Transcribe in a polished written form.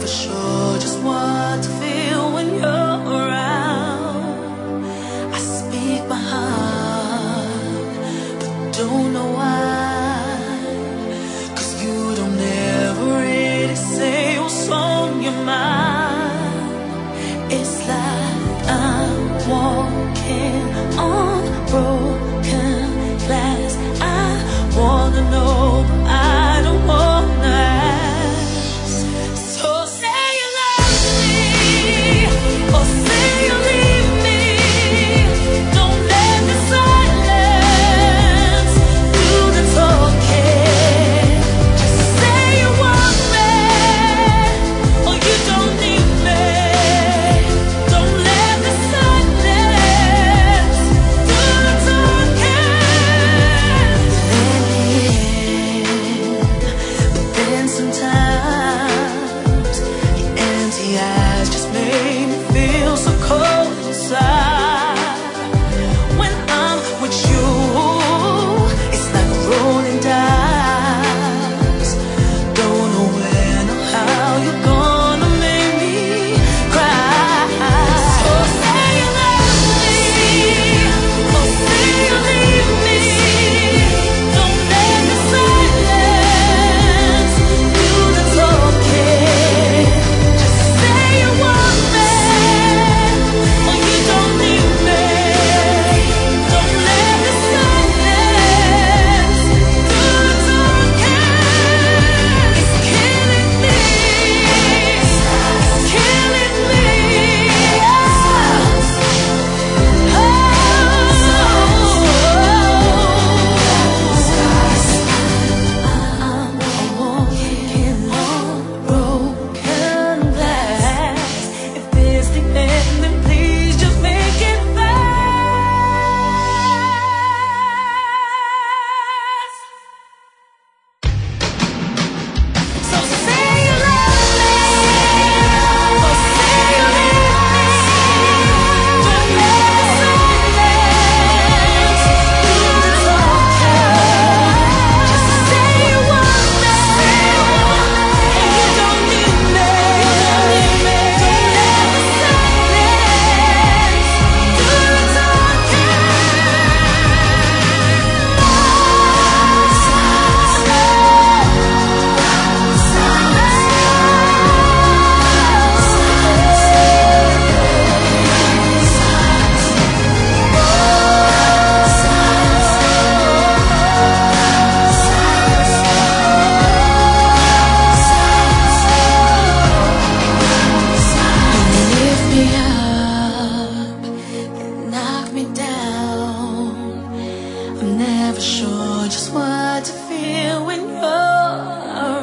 never sure just what to feel when you're around. I speak my heart, but don't know why. 'Cause you don't ever really say what's on your mind. It's like I'm walking on broken glass. I wanna know, but I don't wanna ask. So say you love me, or say you leave me. Don't let the silence do the talking. Just say you want me, or you don't need me. Don't let the silence do the talking. Then sometimes your empty eyes just make me feel so cold inside. When I'm with you, it's like a rolling dice. Don't know when or how you're gonna make me cry. So say you love me, or say you leave me. Don't let the silence do the talking. Just say you want me, or you don't need me. Don't let the silence do the talking. It's killing me. It's killing me. I'm walking on broken glass. If this the end, then please just make it fast. So say you love me, or say you leave me. Don't let the silence do the talking. Just say you want me, and you don't need me. Don't let the silence do the talking. Lift me up and knock me down. I'm never sure just what to feel when you're around.